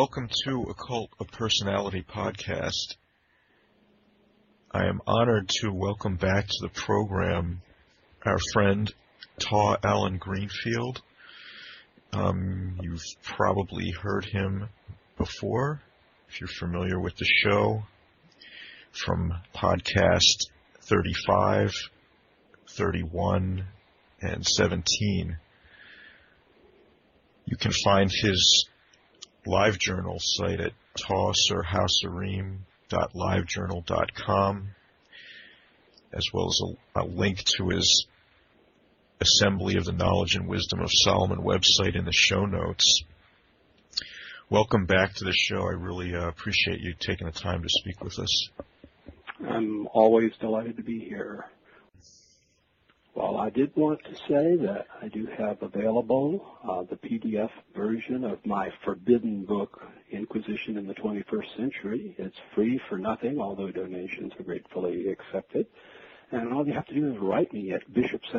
welcome to A Cult of Personality podcast. I am honored to welcome back to the program our friend Taw Allen Greenfield. You've probably heard him before, if you're familiar with the show, from podcast 35, 31, and 17. You can find his LiveJournal site at tawsirhausareem.livejournal.com, as well as a link to his Assembly of the Knowledge and Wisdom of Solomon website in the show notes. Welcome back to the show. I really appreciate you taking the time to speak with us. I'm always delighted to be here. Well, I did want to say that I do have available the PDF version of my forbidden book, Inquisition in the 21st Century. It's free for nothing, although donations are gratefully accepted. And all you have to do is write me at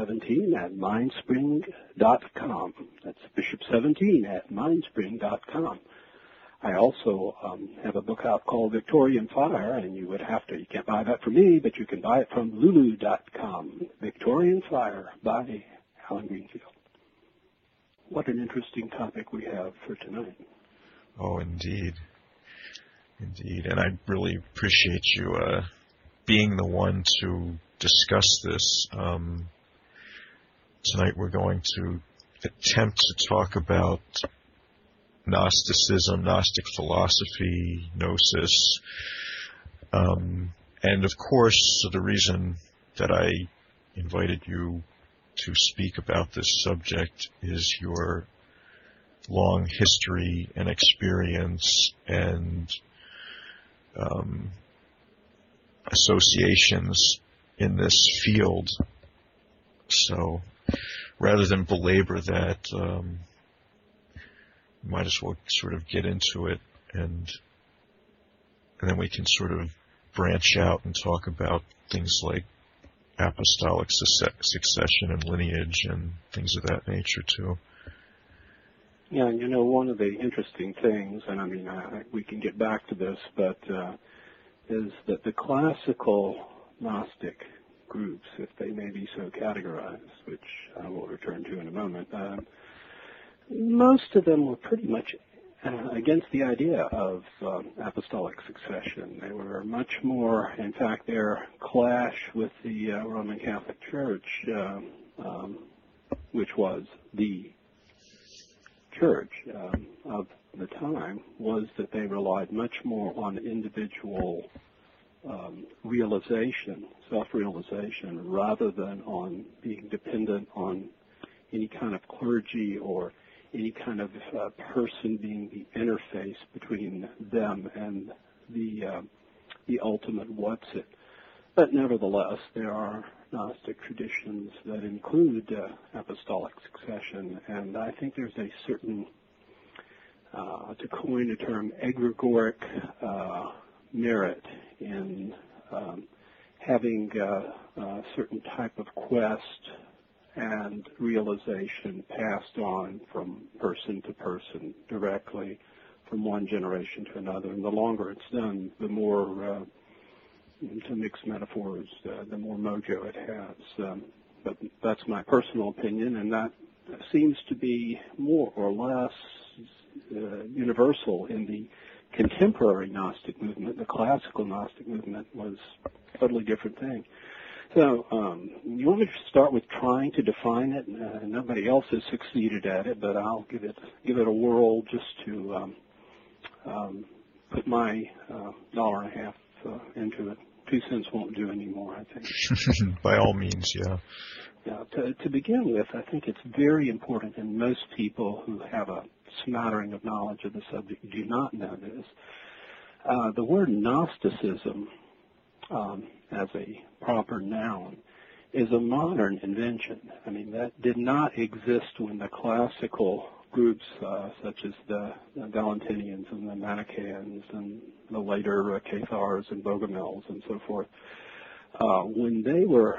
bishop17@mindspring.com. That's bishop17@mindspring.com. I also have a book out called Victorian Fire, and you can't buy that from me, but you can buy it from lulu.com. Victorian Fire by Allen Greenfield. What an interesting topic we have for tonight. Oh, indeed. Indeed. And I really appreciate you being the one to discuss this. Tonight we're going to attempt to talk about Gnosticism, Gnostic philosophy, Gnosis, and of course the reason that I invited you to speak about this subject is your long history and experience and associations in this field. So rather than belabor that, might as well sort of get into it, and then we can sort of branch out and talk about things like apostolic succession and lineage and things of that nature too. Yeah, and one of the interesting things, and we can get back to this, but is that the classical Gnostic groups, if they may be so categorized, which I will return to in a moment, most of them were pretty much against the idea of apostolic succession. They were much more, in fact, their clash with the Roman Catholic Church, which was the church of the time, was that they relied much more on individual realization, self-realization, rather than on being dependent on any kind of clergy or any kind of person being the interface between them and the ultimate what's it. But nevertheless, there are Gnostic traditions that include apostolic succession, and I think there's a certain, to coin a term, egregoric merit in having a certain type of quest and realization passed on from person to person directly from one generation to another. And the longer it's done, the more, to mix metaphors, the more mojo it has. But that's my personal opinion, and that seems to be more or less universal in the contemporary Gnostic movement. The classical Gnostic movement was a totally different thing. So you want me to start with trying to define it? Nobody else has succeeded at it, but I'll give it a whirl just to put my $1.50 into it. 2 cents won't do anymore, I think. By all means, yeah. Yeah. To begin with, I think it's very important, and most people who have a smattering of knowledge of the subject do not know this. The word Gnosticism, as a proper noun, is a modern invention. That did not exist when the classical groups, such as the Valentinians and the Manichaeans and the later Cathars and Bogomils and so forth, when they were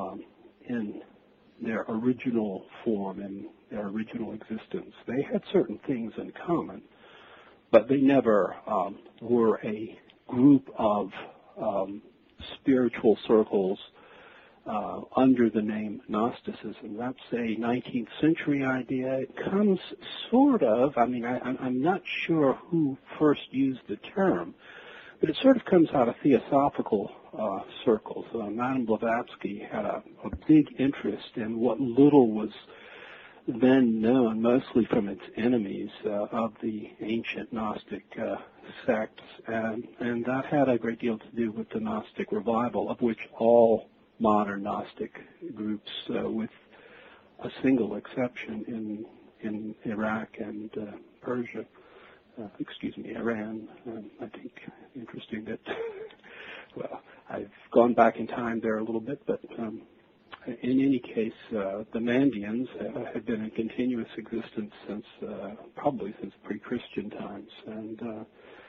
in their original form and their original existence, they had certain things in common. but they never were a group of spiritual circles under the name Gnosticism. That's a 19th century idea. It comes sort of, I'm not sure who first used the term, but it sort of comes out of theosophical circles. Madame Blavatsky had a big interest in what little was then known, mostly from its enemies, of the ancient Gnostic sects, and that had a great deal to do with the Gnostic revival, of which all modern Gnostic groups, with a single exception in Iraq and Persia, Iran. I think interesting that, well, I've gone back in time there a little bit, but in any case, the Mandeans have been in continuous existence since probably since pre-Christian times, and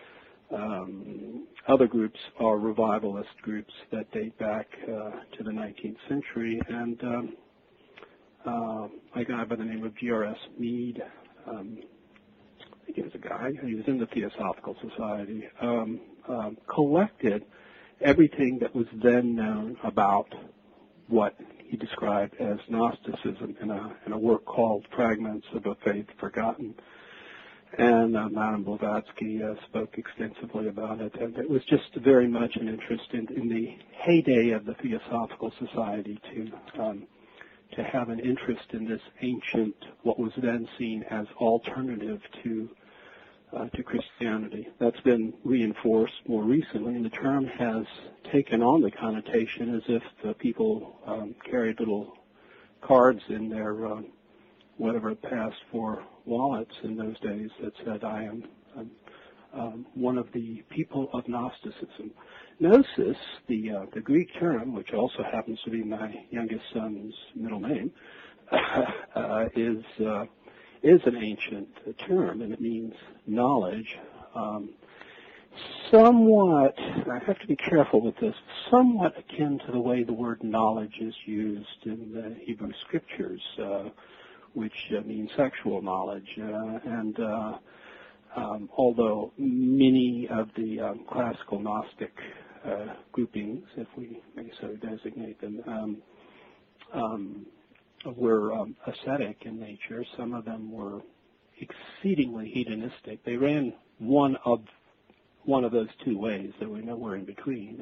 other groups are revivalist groups that date back to the 19th century, and a guy by the name of G.R.S. Mead, I think he was a guy, he was in the Theosophical Society, collected everything that was then known about what he described as Gnosticism in a work called Fragments of a Faith Forgotten. And Madame Blavatsky spoke extensively about it, and it was just very much an interest in the heyday of the Theosophical Society to have an interest in this ancient, what was then seen as alternative to Christianity. That's been reinforced more recently, and the term has taken on the connotation as if people carried little cards in their whatever it passed for wallets in those days that said, I am one of the people of Gnosticism. Gnosis, the Greek term, which also happens to be my youngest son's middle name, is an ancient term, and it means knowledge. Somewhat, I have to be careful with this, somewhat akin to the way the word knowledge is used in the Hebrew Scriptures, which means sexual knowledge. And although many of the classical Gnostic groupings, if we may so designate them, were ascetic in nature, some of them were exceedingly hedonistic. They ran one of those two ways. There were nowhere in between,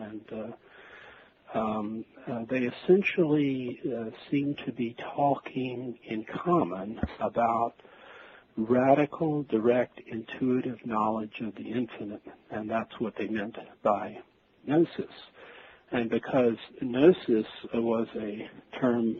and they essentially seem to be talking in common about radical, direct, intuitive knowledge of the infinite, and that's what they meant by gnosis. And because gnosis was a term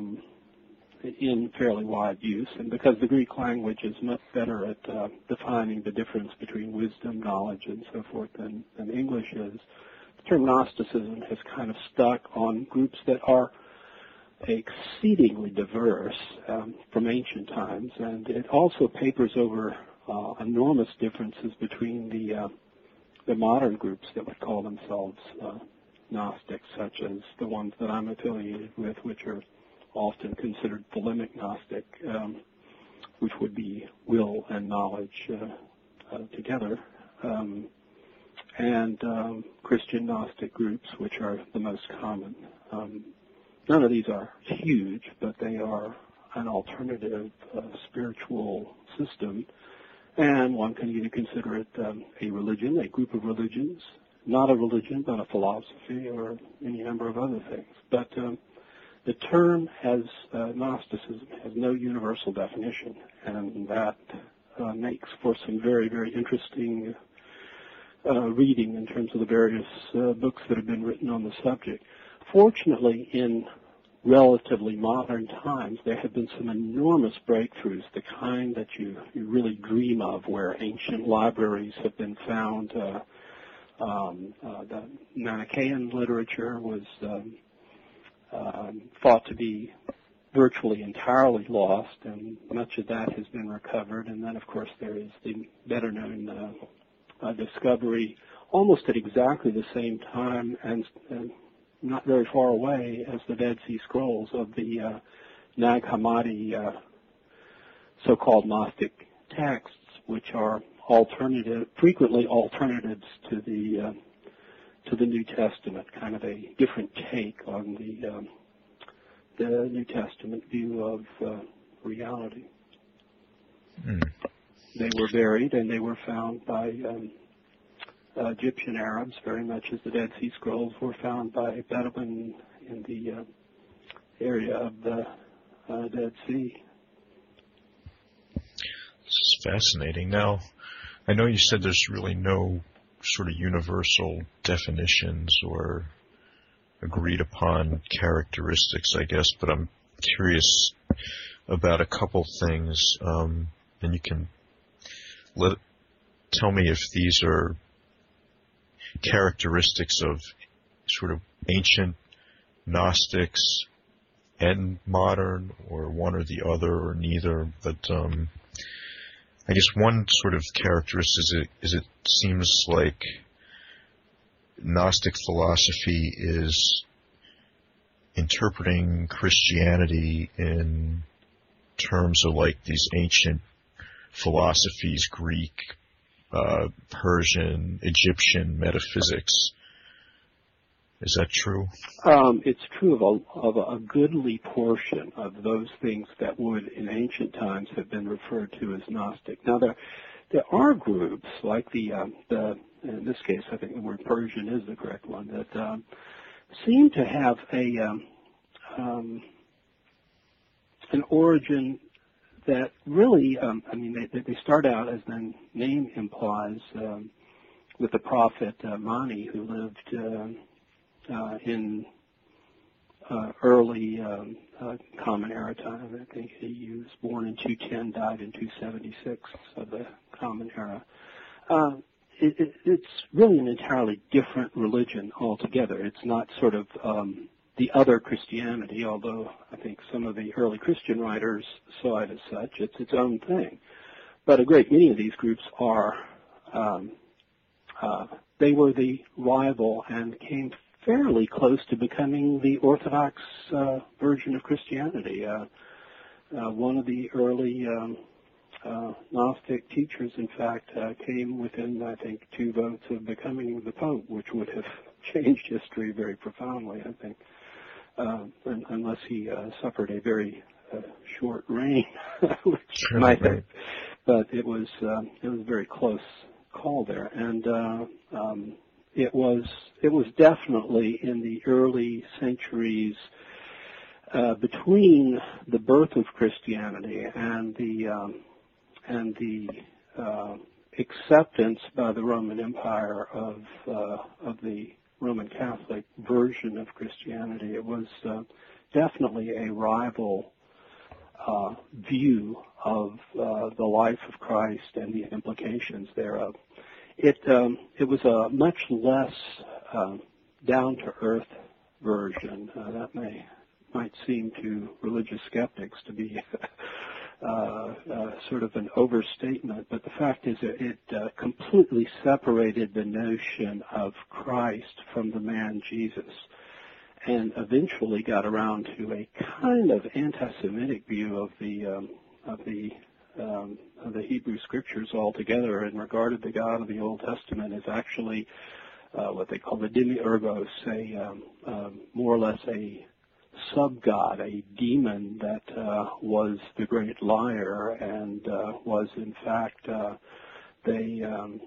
in fairly wide use, and because the Greek language is much better at defining the difference between wisdom, knowledge, and so forth than English is, the term Gnosticism has kind of stuck on groups that are exceedingly diverse from ancient times, and it also papers over enormous differences between the modern groups that would call themselves Gnostics, such as the ones that I'm affiliated with, which are often considered polemic Gnostic, which would be will and knowledge together, and Christian Gnostic groups, which are the most common. None of these are huge, but they are an alternative spiritual system, and one can either consider it a religion, a group of religions, not a religion, but a philosophy, or any number of other things. But the term Gnosticism has no universal definition, and that makes for some very, very interesting reading in terms of the various books that have been written on the subject. Fortunately, in relatively modern times, there have been some enormous breakthroughs, the kind that you really dream of, where ancient libraries have been found. The Manichaean literature was thought to be virtually entirely lost, and much of that has been recovered. And then, of course, there is the better-known discovery, almost at exactly the same time and not very far away, as the Dead Sea Scrolls, of the Nag Hammadi so-called Gnostic texts, which are frequently alternatives to the New Testament, kind of a different take on the New Testament view of reality. They were buried, and they were found by Egyptian Arabs, very much as the Dead Sea Scrolls were found by Bedouin in the area of the Dead Sea. This is fascinating. Now, I know you said there's really no sort of universal definitions or agreed upon characteristics, I guess, but I'm curious about a couple things, and you can tell me if these are characteristics of sort of ancient Gnostics and modern, or one or the other, or neither. But I guess one sort of characteristic is it seems like Gnostic philosophy is interpreting Christianity in terms of like these ancient philosophies, Greek, Persian, Egyptian metaphysics. Is that true? It's true of a goodly portion of those things that would in ancient times have been referred to as Gnostic. Now there are groups like in this case I think the word Persian is the correct one, that seem to have an origin that really, they start out, as the name implies, with the prophet Mani, who lived in early Common Era time. I think he was born in 210, died in 276 of the Common Era. It's really an entirely different religion altogether. It's not sort of the other Christianity, although I think some of the early Christian writers saw it as such. It's its own thing. But a great many of these groups are, they were the rival and came fairly close to becoming the Orthodox version of Christianity. One of the early Gnostic teachers, in fact, came within, I think, 2 votes of becoming the Pope, which would have changed history very profoundly, I think, unless he suffered a very short reign, which might have. But it was a very close call there, and it was definitely in the early centuries between the birth of Christianity and the acceptance by the Roman Empire of the Roman Catholic version of Christianity. It was definitely a rival view of the life of Christ and the implications thereof. It was a much less down-to-earth version. That might seem to religious skeptics to be sort of an overstatement, but the fact is that it completely separated the notion of Christ from the man Jesus, and eventually got around to a kind of anti-Semitic view of the Hebrew Scriptures altogether, and regarded the God of the Old Testament as actually what they call the demiurgos, more or less a sub-god, a demon that was the great liar, and was in fact they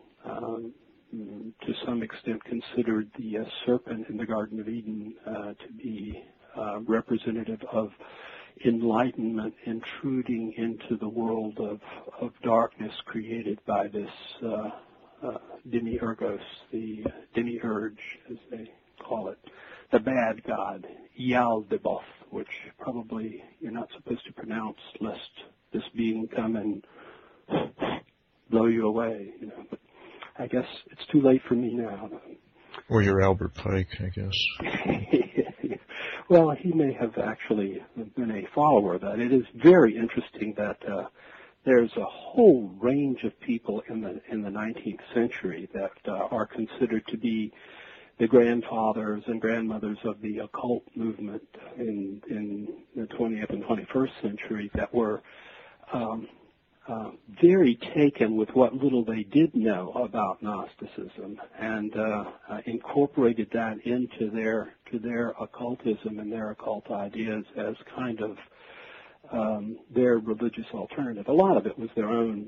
to some extent considered the serpent in the Garden of Eden to be representative of enlightenment intruding into the world of darkness created by this demiurgos, the demiurge, as they call it, the bad god, Yaldabaoth, which probably you're not supposed to pronounce lest this being come and blow you away. But I guess it's too late for me now. Or you're Albert Pike, I guess. Well, he may have actually been a follower of that. It is very interesting that there's a whole range of people in the 19th century that are considered to be the grandfathers and grandmothers of the occult movement in the 20th and 21st century that were very taken with what little they did know about Gnosticism, and incorporated that into their occultism and their occult ideas as kind of their religious alternative. A lot of it was their own,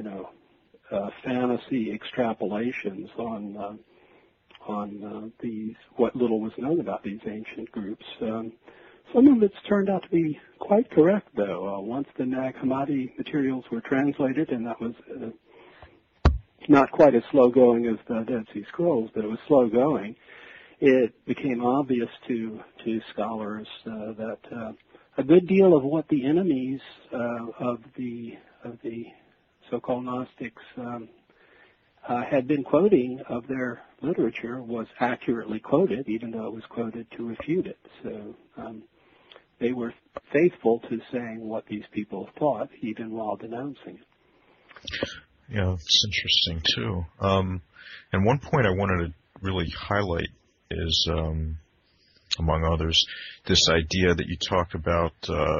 fantasy extrapolations on these, what little was known about these ancient groups. Some of it's turned out to be quite correct, though. Once the Nag Hammadi materials were translated, and that was not quite as slow-going as the Dead Sea Scrolls, but it was slow-going, it became obvious to scholars that a good deal of what the enemies of the so-called Gnostics had been quoting of their literature was accurately quoted, even though it was quoted to refute it. So they were faithful to saying what these people thought, even while denouncing it. Yeah, it's interesting, too. And one point I wanted to really highlight is, among others, this idea that you talk about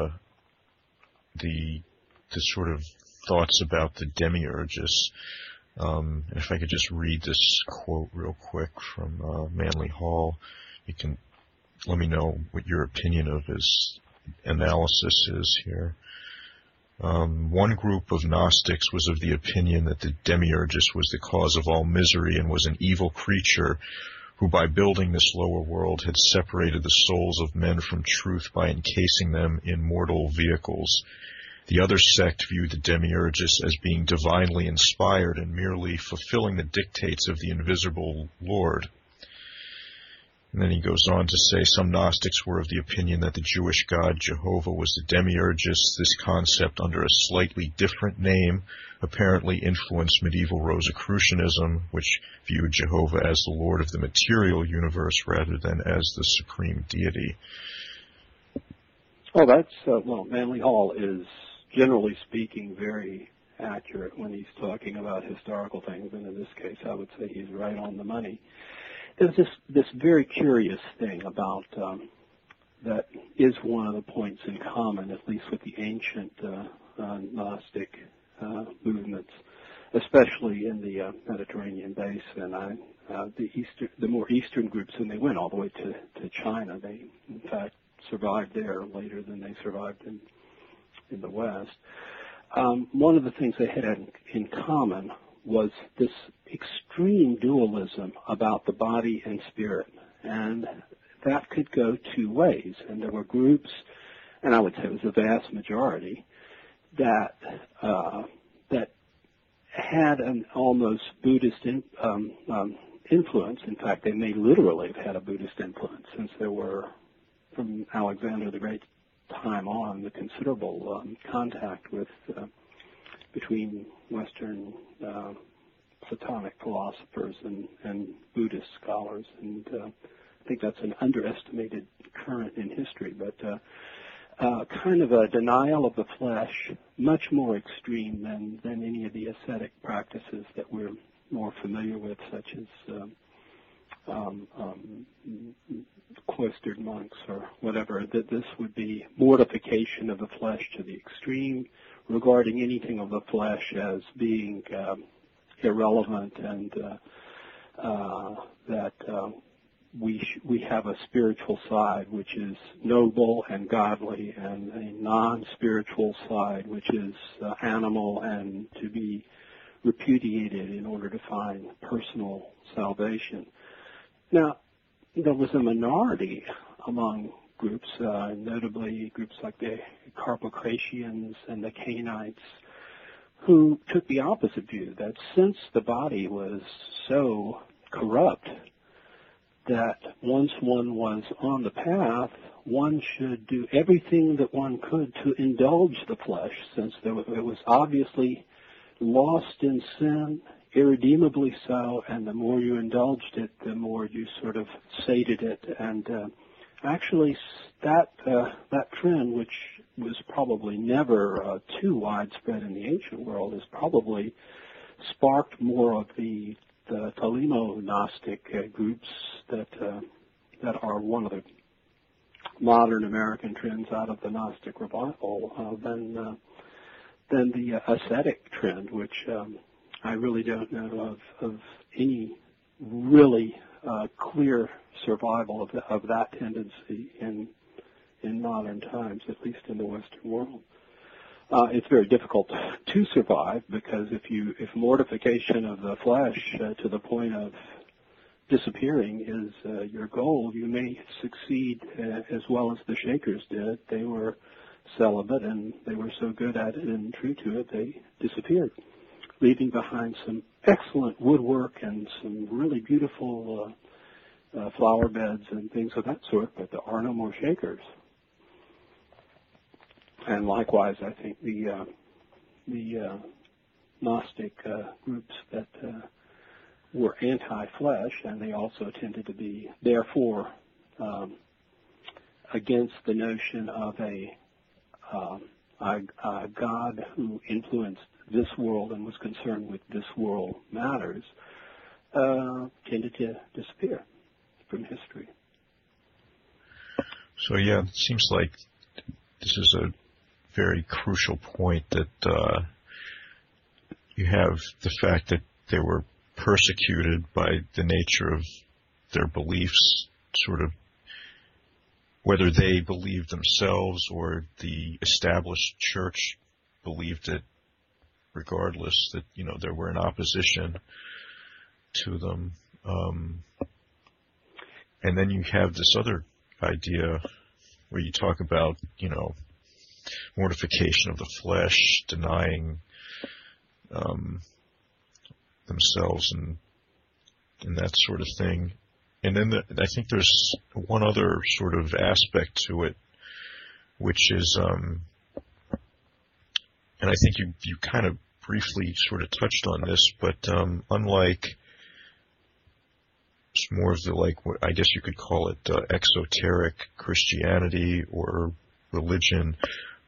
the sort of thoughts about the demiurgus. And if I could just read this quote real quick from Manly Hall, you can let me know what your opinion of his analysis is here. One group of Gnostics was of the opinion that the demiurgus was the cause of all misery and was an evil creature who by building this lower world had separated the souls of men from truth by encasing them in mortal vehicles. The other sect viewed the demiurgus as being divinely inspired and merely fulfilling the dictates of the invisible Lord. And then he goes on to say some Gnostics were of the opinion that the Jewish god Jehovah was the demiurgus. This concept, under a slightly different name, apparently influenced medieval Rosicrucianism, which viewed Jehovah as the Lord of the material universe rather than as the supreme deity. Oh, that's, Manly Hall is, generally speaking, very accurate when he's talking about historical things, and in this case I would say he's right on the money. There's this very curious thing about that is one of the points in common, at least with the ancient Gnostic movements, especially in the Mediterranean basin. The more eastern groups, and they went all the way to China. They, in fact, survived there later than they survived in the West. One of the things they had in common was this extreme dualism about the body and spirit, and that could go two ways. And there were groups, and I would say it was the vast majority, that had an almost Buddhist influence. In fact, they may literally have had a Buddhist influence, since there were, from Alexander the Great time on, the considerable contact with between Western Platonic philosophers and Buddhist scholars, and I think that's an underestimated current in history, but kind of a denial of the flesh, much more extreme than any of the ascetic practices that we're more familiar with, such as cloistered monks or whatever. That this would be mortification of the flesh to the extreme, regarding anything of the flesh as being irrelevant, and that we have a spiritual side which is noble and godly, and a non-spiritual side which is animal and to be repudiated in order to find personal salvation. Now, there was a minority among groups, notably groups like the Carpocratians and the Cainites, who took the opposite view, that since the body was so corrupt that once one was on the path, one should do everything that one could to indulge the flesh, since it was obviously lost in sin, irredeemably so, and the more you indulged it, the more you sort of sated it. And actually, that trend, which was probably never too widespread in the ancient world, has probably sparked more of the Thelemo-Gnostic groups that are one of the modern American trends out of the Gnostic revival than the ascetic trend, which I really don't know of any really clear survival of that tendency in modern times, at least in the Western world. It's very difficult to survive because if mortification of the flesh to the point of disappearing is your goal, you may succeed as well as the Shakers did. They were celibate and they were so good at it and true to it, they disappeared, leaving behind some excellent woodwork and some really beautiful flower beds and things of that sort, but there are no more Shakers. And likewise, I think the Gnostic groups that were anti-flesh, and they also tended to be, therefore, against the notion of a God who influenced this world and was concerned with this world matters, tended to disappear from history. So yeah, it seems like this is a very crucial point that you have the fact that they were persecuted by the nature of their beliefs, sort of whether they believed themselves or the established church believed it, regardless, that, you know, they were in opposition to them. And then you have this other idea where you talk about, you know, mortification of the flesh, denying themselves and that sort of thing. And then I think there's one other sort of aspect to it, which is, and I think you kind of briefly sort of touched on this, but unlike it's more of the, like, what I guess you could call it exoteric Christianity or religion,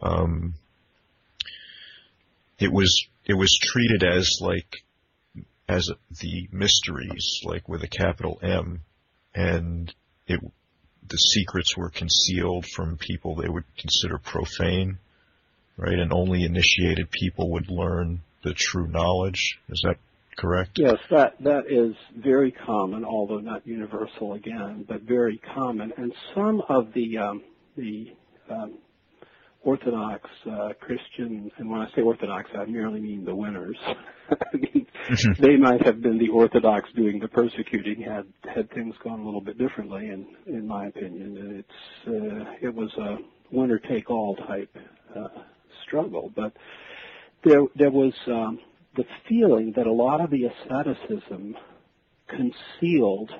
it was treated as the mysteries, like with a capital M, and the secrets were concealed from people they would consider profane, right? And only initiated people would learn the true knowledge. Is that correct? Yes, that is very common, although not universal again, but very common. And some of the Orthodox Christian, and when I say Orthodox, I merely mean the winners. I mean, they might have been the Orthodox doing the persecuting had things gone a little bit differently, in my opinion. It was a winner-take-all type struggle. But there was the feeling that a lot of the asceticism concealed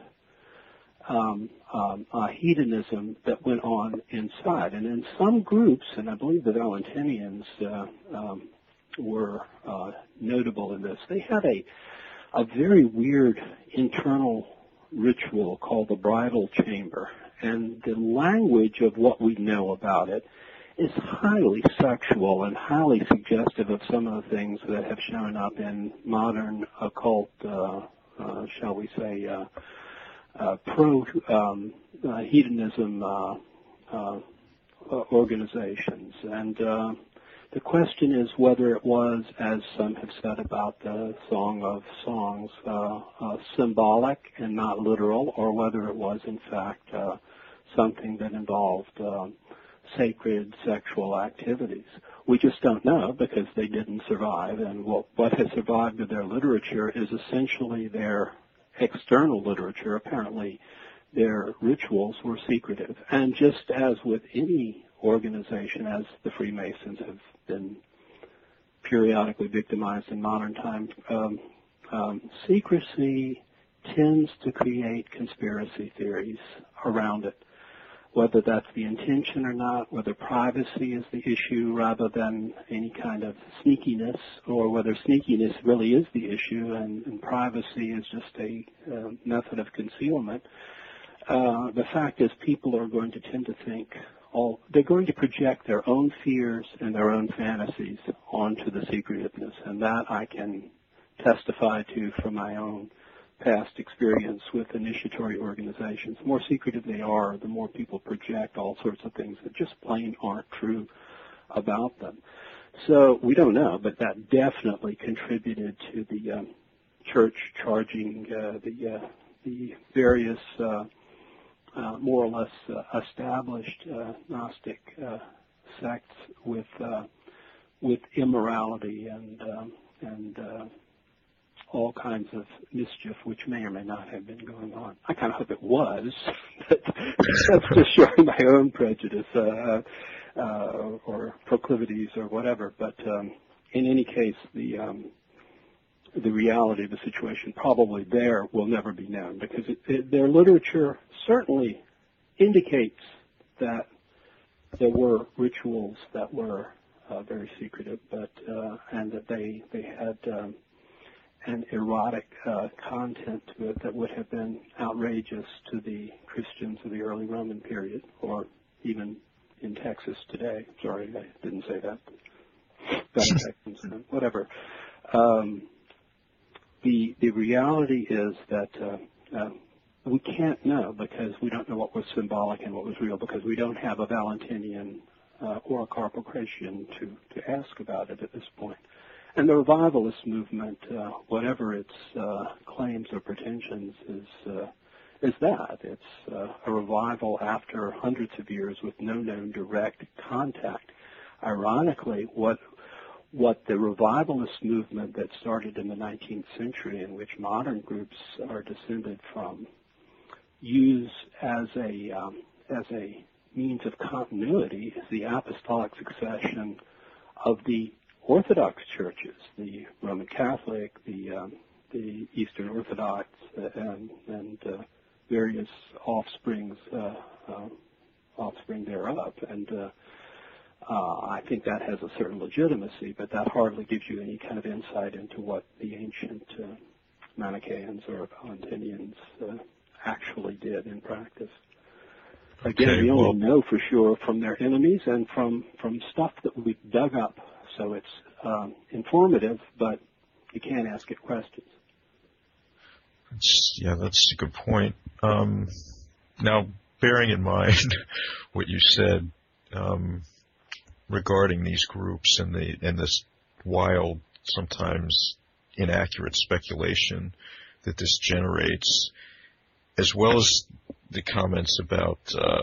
hedonism that went on inside. And in some groups, and I believe the Valentinians were notable in this, they had a very weird internal ritual called the bridal chamber. And the language of what we know about it is highly sexual and highly suggestive of some of the things that have shown up in modern occult, shall we say, pro-hedonism organizations. And the question is whether it was, as some have said about the Song of Songs, symbolic and not literal, or whether it was, in fact, something that involved sacred sexual activities. We just don't know because they didn't survive, and what has survived of their literature is essentially their external literature. Apparently their rituals were secretive. And just as with any organization, as the Freemasons have been periodically victimized in modern times, secrecy tends to create conspiracy theories around it. Whether that's the intention or not, whether privacy is the issue rather than any kind of sneakiness, or whether sneakiness really is the issue and privacy is just a method of concealment. The fact is people are going to tend to think, they're going to project their own fears and their own fantasies onto the secretiveness, and that I can testify to from my own past experience with initiatory organizations. The more secretive they are, the more people project all sorts of things that just plain aren't true about them. So we don't know, but that definitely contributed to the church charging the various more or less established Gnostic sects with immorality and all kinds of mischief, which may or may not have been going on. I kind of hope it was, but that's just showing my own prejudice or proclivities or whatever. But in any case, the reality of the situation probably there will never be known, because their literature certainly indicates that there were rituals that were very secretive, but and that they had an erotic content to it that would have been outrageous to the Christians of the early Roman period, or even in Texas today. Sorry, I didn't say that. Texans, whatever. The reality is that we can't know, because we don't know what was symbolic and what was real, because we don't have a Valentinian or a Carpocratian to ask about it at this point. And the revivalist movement, whatever its claims or pretensions, is that. It's a revival after hundreds of years with no known direct contact. Ironically, what the revivalist movement that started in the 19th century, in which modern groups are descended from, use as a means of continuity is the apostolic succession of the Orthodox churches, the Roman Catholic, the Eastern Orthodox, and various offspring thereof. And I think that has a certain legitimacy, but that hardly gives you any kind of insight into what the ancient Manichaeans or Valentinians actually did in practice. Again, we only know for sure from their enemies and from stuff that we've dug up. So it's informative, but you can't ask it questions. That's a good point. Now, bearing in mind what you said regarding these groups and this wild, sometimes inaccurate speculation that this generates, as well as the comments about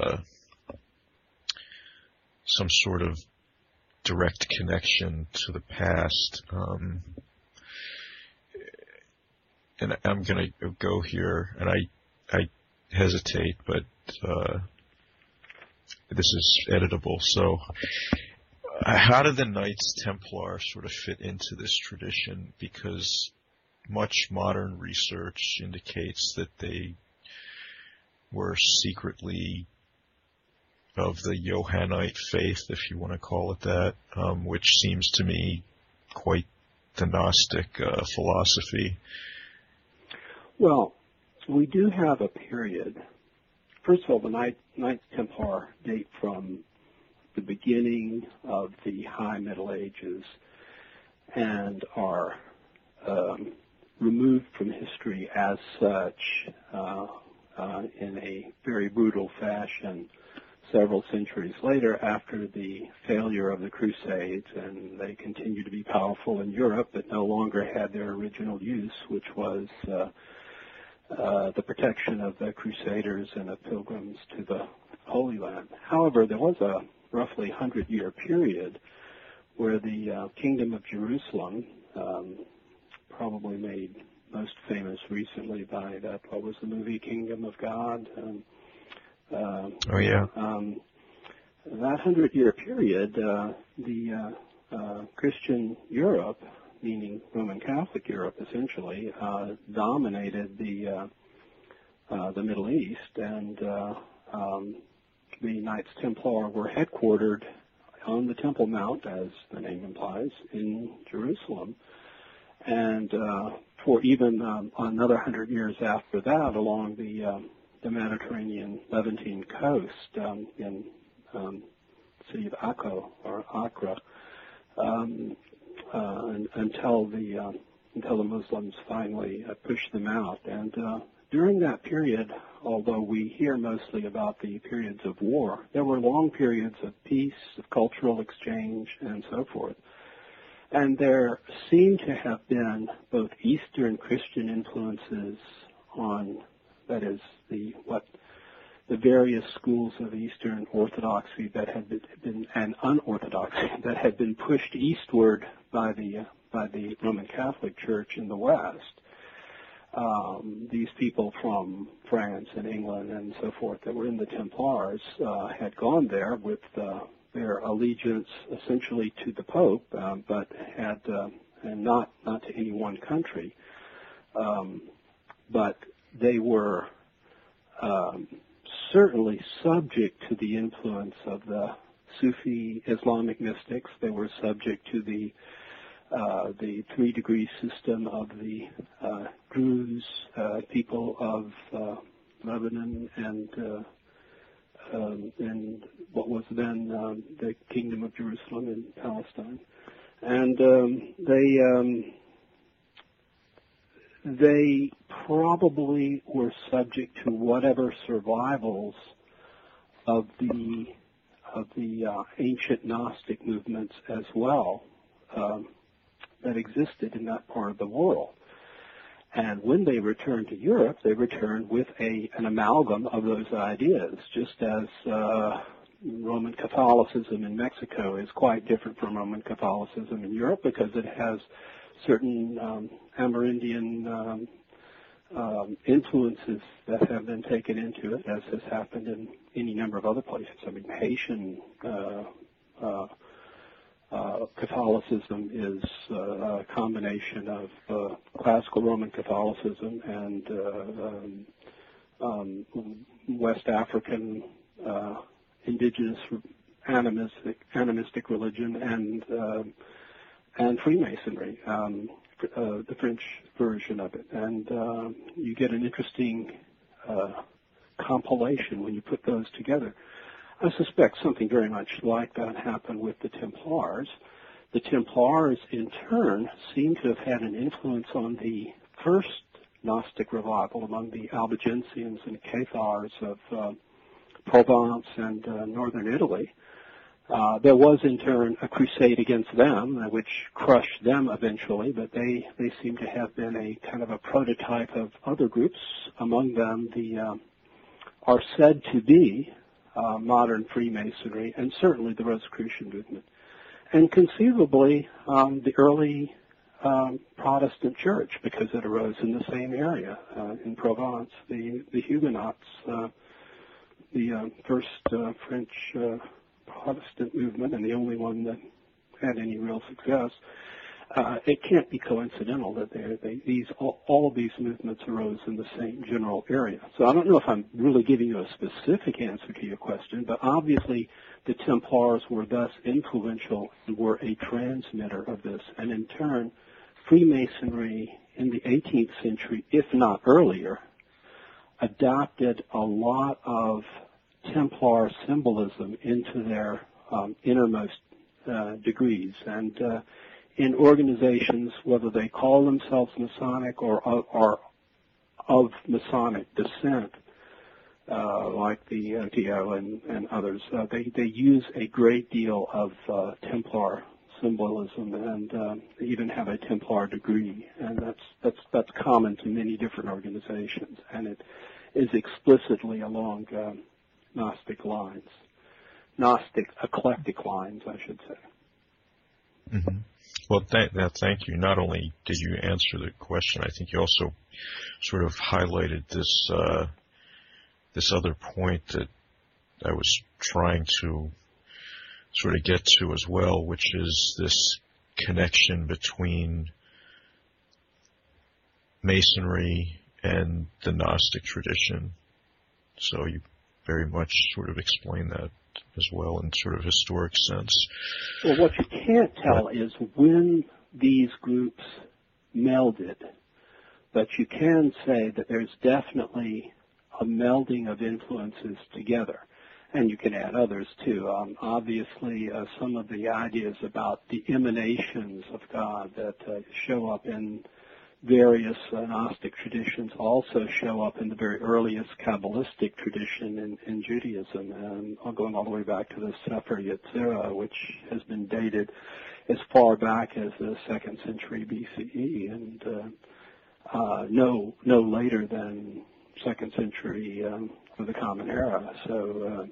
some sort of direct connection to the past, and I'm going to go here, and I hesitate, but this is editable. So how did the Knights Templar sort of fit into this tradition? Because much modern research indicates that they were secretly of the Johannite faith, if you want to call it that, which seems to me quite the Gnostic philosophy. Well, we do have a period. First of all, the Knights Templar date from the beginning of the High Middle Ages and are removed from history as such in a very brutal fashion several centuries later, after the failure of the Crusades, and they continue to be powerful in Europe, but no longer had their original use, which was the protection of the Crusaders and the pilgrims to the Holy Land. However, there was a roughly 100-year period where the Kingdom of Jerusalem, probably made most famous recently by that, what was the movie, Kingdom of God? Oh, yeah. That 100-year period, the Christian Europe, meaning Roman Catholic Europe essentially, dominated the Middle East, and the Knights Templar were headquartered on the Temple Mount, as the name implies, in Jerusalem. And for even another 100 years after that, along the Mediterranean Levantine coast in the city of Akko or Accra, until the Muslims finally pushed them out. And during that period, although we hear mostly about the periods of war, there were long periods of peace, of cultural exchange, and so forth. And there seem to have been both Eastern Christian influences on, that is, the various schools of Eastern Orthodoxy that had been and unorthodoxy that had been pushed eastward by the Roman Catholic Church in the West. These people from France and England and so forth that were in the Templars had gone there with their allegiance essentially to the Pope, but had and not to any one country. But they were certainly subject to the influence of the Sufi Islamic mystics. They were subject to the 3-degree system of the Druze people of Lebanon and what was then the Kingdom of Jerusalem in Palestine, and they probably were subject to whatever survivals of the ancient Gnostic movements as well that existed in that part of the world. And when they returned to Europe, they returned with an amalgam of those ideas, just as Roman Catholicism in Mexico is quite different from Roman Catholicism in Europe because it has certain Amerindian influences that have been taken into it, as has happened in any number of other places. I mean, Haitian Catholicism is a combination of classical Roman Catholicism and West African indigenous animistic religion and Freemasonry, the French version of it. And you get an interesting compilation when you put those together. I suspect something very much like that happened with the Templars. The Templars, in turn, seem to have had an influence on the first Gnostic revival among the Albigensians and Cathars of Provence and northern Italy. There was, in turn, a crusade against them, which crushed them eventually, but they seem to have been a kind of a prototype of other groups. Among them, are said to be modern Freemasonry, and certainly the Rosicrucian movement. And conceivably, the early Protestant church, because it arose in the same area in Provence, the Huguenots, the first French Protestant movement, and the only one that had any real success. It can't be coincidental that all of these movements arose in the same general area. So I don't know if I'm really giving you a specific answer to your question, but obviously the Templars were thus influential and were a transmitter of this. And in turn, Freemasonry in the 18th century, if not earlier, adopted a lot of Templar symbolism into their innermost degrees. And in organizations, whether they call themselves Masonic or are of Masonic descent, like the OTO and others, they use a great deal of Templar symbolism and they even have a Templar degree, and that's common to many different organizations, and it is explicitly along Gnostic lines, Gnostic eclectic lines, I should say. Mm-hmm. Well, thank you. Not only did you answer the question, I think you also sort of highlighted this other point that I was trying to sort of get to as well, which is this connection between Masonry and the Gnostic tradition. So you very much sort of explain that as well in sort of historic sense. Well, what you can't tell is when these groups melded, but you can say that there's definitely a melding of influences together, and you can add others too. Obviously, some of the ideas about the emanations of God that show up in various Gnostic traditions also show up in the very earliest Kabbalistic tradition in Judaism, and going all the way back to the Sefer Yetzirah, which has been dated as far back as the 2nd century BCE, and no later than 2nd century of the Common Era. So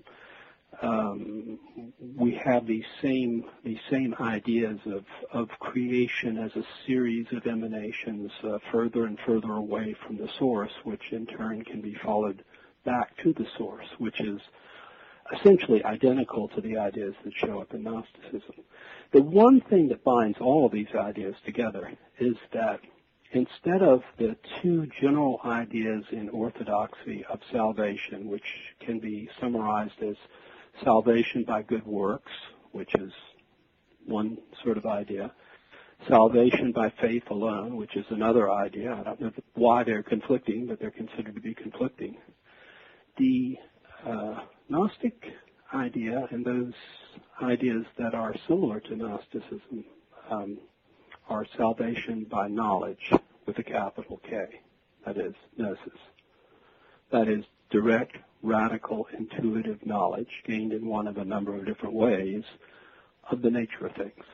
we have these same ideas of creation as a series of emanations further and further away from the source, which in turn can be followed back to the source, which is essentially identical to the ideas that show up in Gnosticism. The one thing that binds all of these ideas together is that instead of the two general ideas in orthodoxy of salvation, which can be summarized as salvation by good works, which is one sort of idea, salvation by faith alone, which is another idea. I don't know why they're conflicting, but they're considered to be conflicting. The Gnostic idea and those ideas that are similar to Gnosticism are salvation by knowledge with a capital K, that is, gnosis. That is direct, radical, intuitive knowledge gained in one of a number of different ways of the nature of things.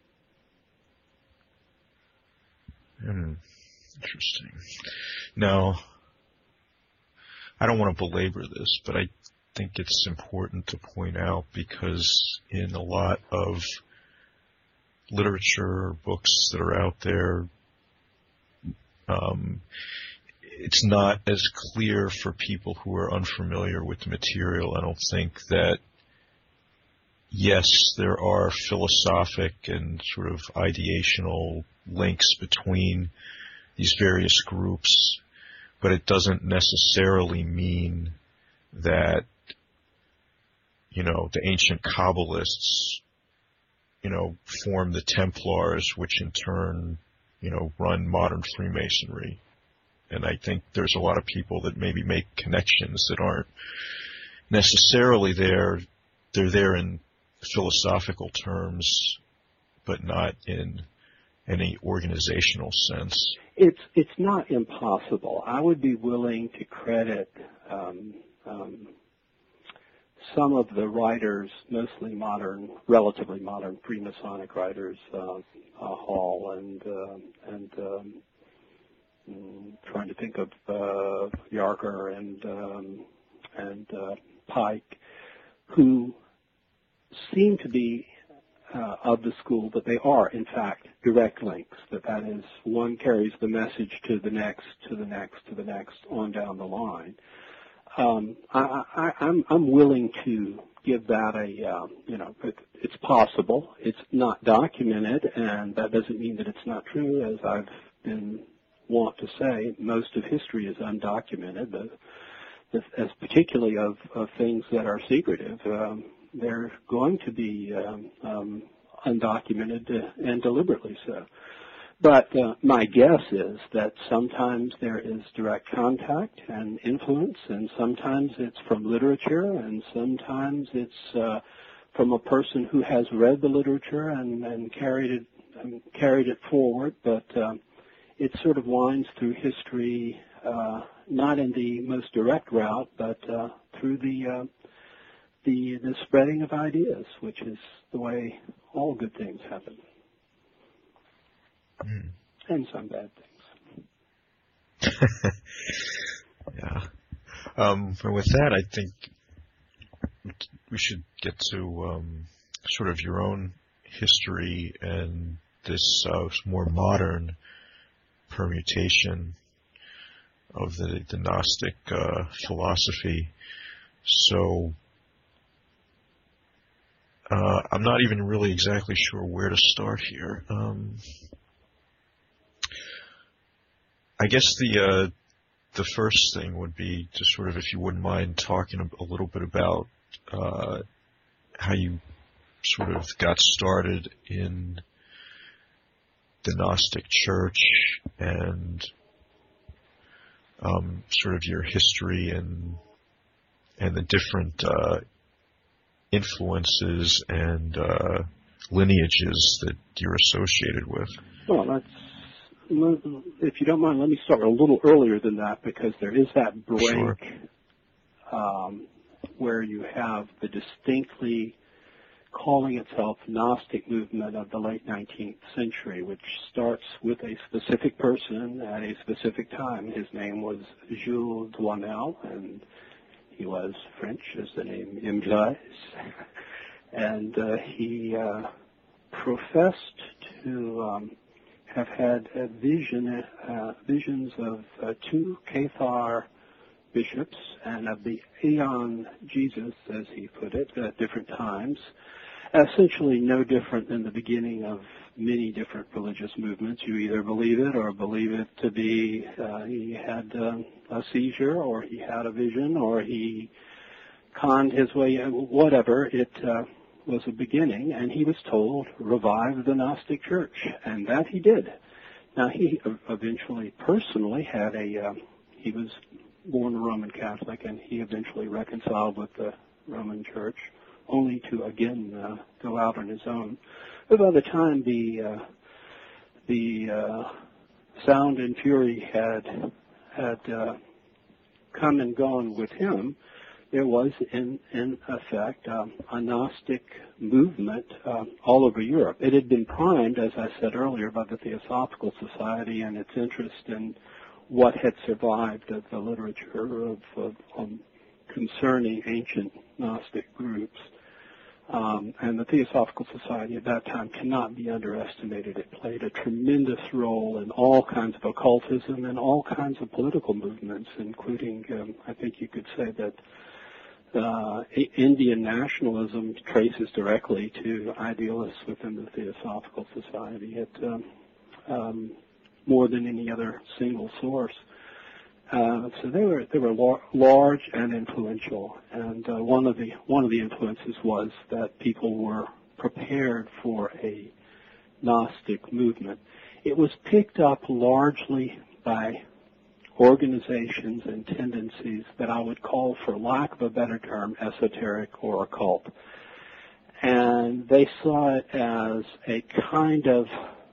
Interesting. Now, I don't want to belabor this, but I think it's important to point out because in a lot of literature or books that are out there, it's not as clear for people who are unfamiliar with the material. I don't think that, yes, there are philosophic and sort of ideational links between these various groups, but it doesn't necessarily mean that, the ancient Kabbalists, form the Templars, which in turn, run modern Freemasonry. And I think there's a lot of people that maybe make connections that aren't necessarily there. They're there in philosophical terms, but not in any organizational sense. It's not impossible. I would be willing to credit some of the writers, mostly modern, relatively modern Freemasonic writers, Hall and trying to think of Yarker and Pike, who seem to be of the school that they are, in fact, direct links. That is, one carries the message to the next, to the next, to the next, on down the line. I'm willing to give that it's possible. It's not documented, and that doesn't mean that it's not true. As I've been wont to say, most of history is undocumented, as particularly of things that are secretive. They're going to be undocumented and deliberately so. But my guess is that sometimes there is direct contact and influence, and sometimes it's from literature, and sometimes it's from a person who has read the literature and carried it forward. But it sort of winds through history, not in the most direct route, but through the spreading of ideas, which is the way all good things happen. And some bad things. Yeah. And with that, I think we should get to sort of your own history and this more modern permutation of the Gnostic philosophy. So I'm not even really exactly sure where to start here. I guess the first thing would be to sort of, if you wouldn't mind, talking a little bit about how you sort of got started in the Gnostic Church and sort of your history and the different influences and lineages that you're associated with. Well, if you don't mind, let me start a little earlier than that, because there is that break. Sure. Where you have the distinctly calling itself Gnostic movement of the late 19th century, which starts with a specific person at a specific time. His name was Jules Douanel, and he was French, as the name implies. And he professed to have had visions of two Cathar bishops and of the Aeon Jesus, as he put it, at different times. Essentially no different than the beginning of many different religious movements. You either believe it or believe it to be he had a seizure, or he had a vision, or he conned his way, whatever. It was a beginning, and he was told, revive the Gnostic Church, and that he did. Now, he eventually personally had he was born a Roman Catholic, and he eventually reconciled with the Roman Church, only to again go out on his own. But by the time the sound and fury had come and gone with him, there was in effect a Gnostic movement all over Europe. It had been primed, as I said earlier, by the Theosophical Society and its interest in what had survived of the literature of concerning ancient Gnostic groups. And the Theosophical Society at that time cannot be underestimated. It played a tremendous role in all kinds of occultism and all kinds of political movements, including, I think you could say that Indian nationalism traces directly to idealists within the Theosophical Society. It more than any other single source. So they were large and influential, and one of the influences was that people were prepared for a Gnostic movement. It was picked up largely by organizations and tendencies that I would call, for lack of a better term, esoteric or occult. And they saw it as a kind of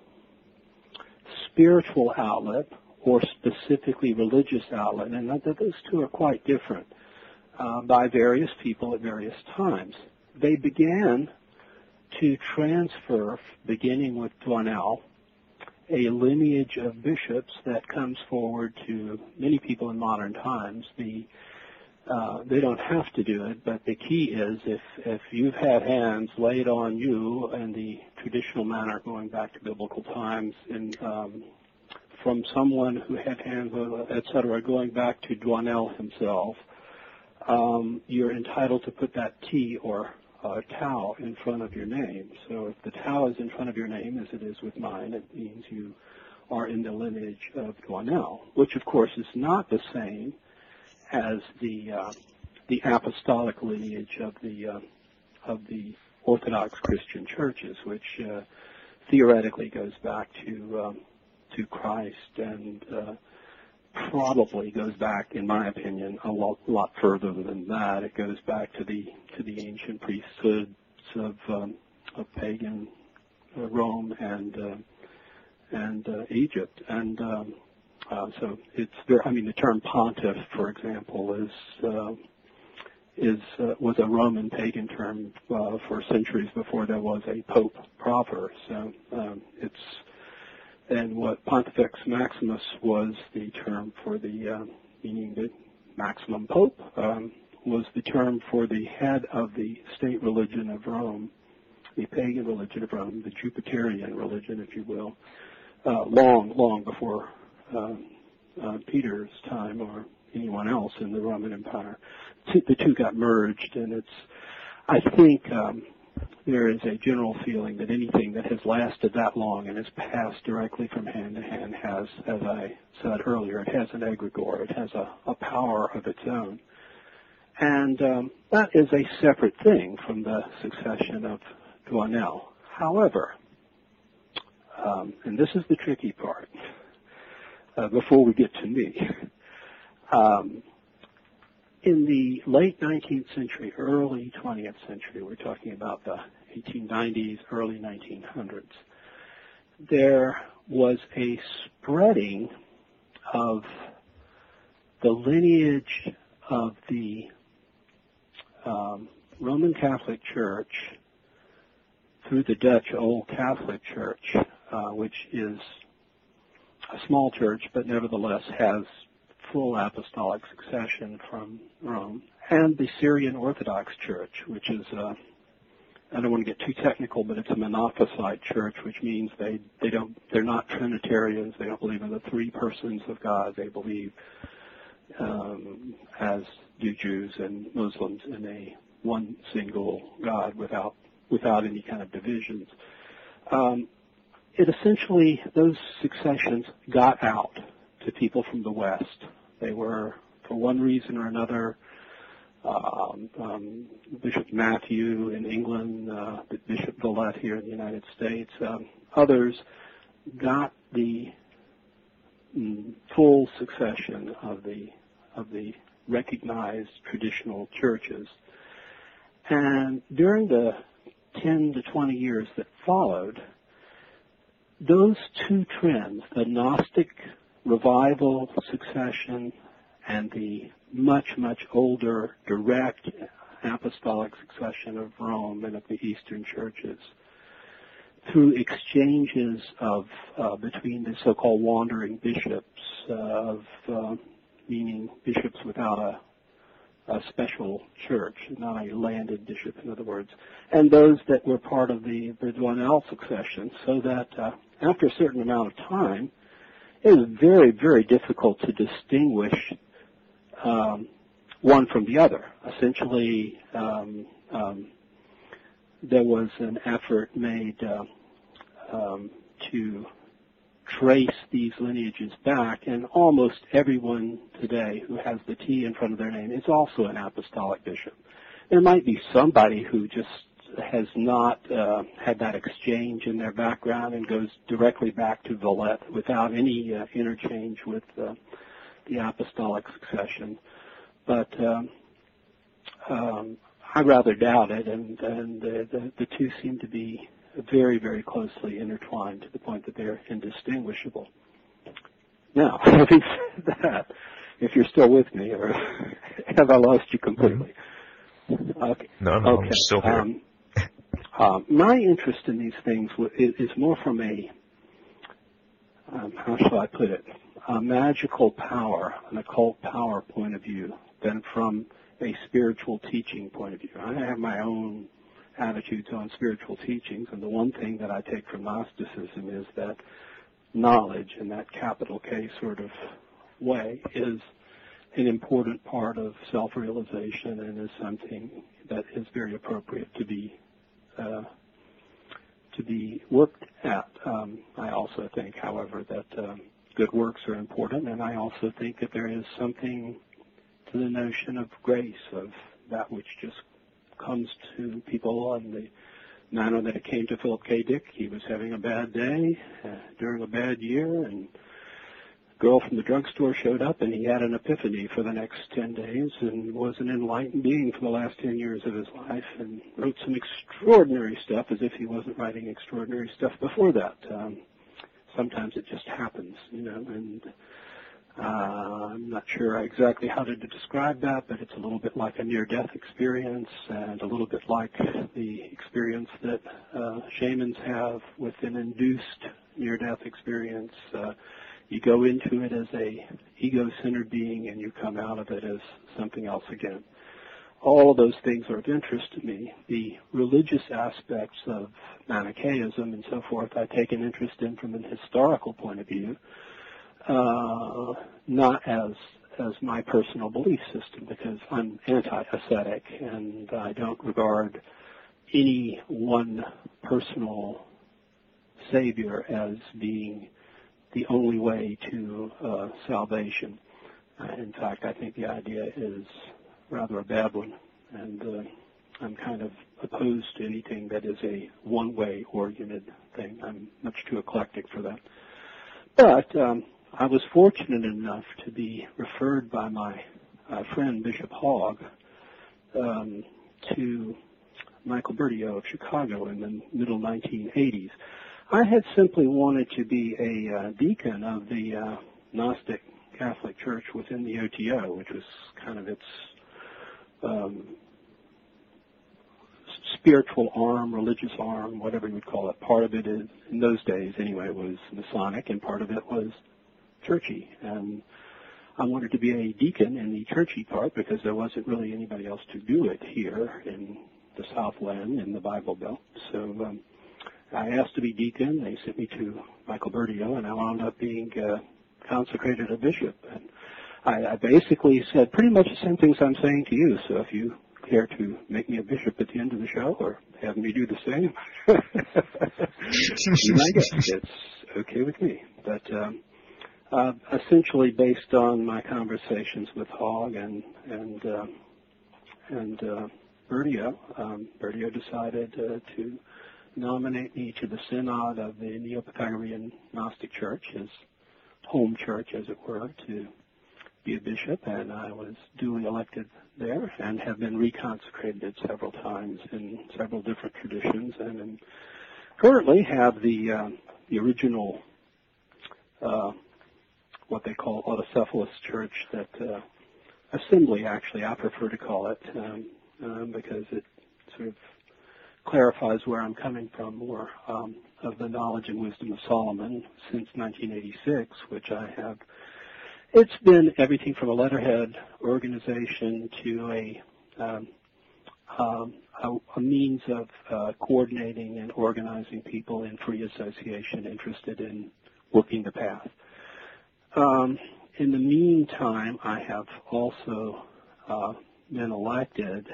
spiritual outlet, or specifically religious outlet, and those two are quite different, by various people at various times. They began to transfer, beginning with Douanel, a lineage of bishops that comes forward to many people in modern times. They don't have to do it, but the key is if you've had hands laid on you in the traditional manner going back to biblical times, and from someone who had hands, etc., going back to Douanel himself, you're entitled to put that T or Tau in front of your name. So if the Tau is in front of your name, as it is with mine, it means you are in the lineage of Douanel, which of course is not the same as the apostolic lineage of the Orthodox Christian churches, which theoretically goes back to Christ, and probably goes back, in my opinion, a lot further than that. It goes back to the ancient priesthoods of pagan Rome and Egypt, and so it's there. I mean, the term pontiff, for example, was a Roman pagan term for centuries before there was a Pope proper. So and what Pontifex Maximus was the term for meaning the maximum pope, was the term for the head of the state religion of Rome, the pagan religion of Rome, the Jupiterian religion, if you will, long before Peter's time or anyone else in the Roman Empire. The two got merged, and I think there is a general feeling that anything that has lasted that long and has passed directly from hand to hand has, as I said earlier, it has an egregore, it has a power of its own. And that is a separate thing from the succession of Douanel. However, and this is the tricky part, before we get to me, in the late 19th century, early 20th century, we're talking about the 1890s, early 1900s, there was a spreading of the lineage of the Roman Catholic Church through the Dutch Old Catholic Church, which is a small church but nevertheless has full apostolic succession from Rome, and the Syrian Orthodox Church, which is I don't want to get too technical, but it's a Monophysite church, which means they're not Trinitarians. They don't believe in the three persons of God. They believe, as do Jews and Muslims, in a one single God without any kind of divisions. It essentially, those successions got out to people from the West. They were, for one reason or another, Bishop Matthew in England, Bishop Villette here in the United States, others got the full succession of the recognized traditional churches. And during the 10 to 20 years that followed, those two trends, the Gnostic revival succession and the much, much older direct apostolic succession of Rome and of the Eastern churches, through exchanges of between the so-called wandering bishops, meaning bishops without a special church, not a landed bishop, in other words, and those that were part of the Bridouinel succession, so that after a certain amount of time, it was very, very difficult to distinguish one from the other. Essentially, there was an effort made to trace these lineages back, and almost everyone today who has the T in front of their name is also an apostolic bishop. There might be somebody who just has not had that exchange in their background and goes directly back to Villette without any interchange with the apostolic succession. But I rather doubt it, and the two seem to be very, very closely intertwined to the point that they're indistinguishable. Now, having said that, if you're still with me, or have I lost you completely? Okay. No, okay. I'm still here. My interest in these things is more from a, how shall I put it, a magical power, an occult power point of view than from a spiritual teaching point of view. I have my own attitudes on spiritual teachings, and the one thing that I take from Gnosticism is that knowledge, in that capital K sort of way, is an important part of self-realization and is something that is very appropriate to be worked at. I also think, however, that good works are important, and I also think that there is something to the notion of grace, of that which just comes to people in the manner that it came to Philip K. Dick. He was having a bad day during a bad year, and a girl from the drugstore showed up, and he had an epiphany for the next 10 days and was an enlightened being for the last 10 years of his life, and wrote some extraordinary stuff as if he wasn't writing extraordinary stuff before that. Sometimes it just happens, and I'm not sure exactly how to describe that, but it's a little bit like a near-death experience and a little bit like the experience that shamans have with an induced near-death experience. You go into it as a ego-centered being, and you come out of it as something else again. All of those things are of interest to me. The religious aspects of Manichaeism and so forth I take an interest in from an historical point of view, not as my personal belief system, because I'm anti-ascetic and I don't regard any one personal savior as being the only way to salvation. In fact, I think the idea is rather a bad one, and I'm kind of opposed to anything that is a one-way oriented thing. I'm much too eclectic for that. But I was fortunate enough to be referred by my friend Bishop Hogg to Michael Bertio of Chicago in the middle 1980s. I had simply wanted to be a deacon of the Gnostic Catholic Church within the OTO, which was kind of its spiritual arm, religious arm, whatever you would call it. Part of it is, in those days anyway, was Masonic, and part of it was churchy. And I wanted to be a deacon in the churchy part because there wasn't really anybody else to do it here in the Southland in the Bible Belt. So I asked to be deacon. They sent me to Michael Berdio, and I wound up being consecrated a bishop. And I basically said pretty much the same things I'm saying to you. So if you care to make me a bishop at the end of the show or have me do the same, I guess it's okay with me. But essentially based on my conversations with Hogg and Berdio, Berdio decided to nominate me to the Synod of the Neo-Pythagorean Gnostic Church, his home church, as it were, to be a bishop, and I was duly elected there and have been reconsecrated several times in several different traditions, and currently have the original what they call autocephalous church, that assembly, actually, I prefer to call it, because it sort of clarifies where I'm coming from more, of the knowledge and wisdom of Solomon since 1986, which I have. It's been everything from a letterhead organization to a means of coordinating and organizing people in free association interested in working the path. In the meantime, I have also been elected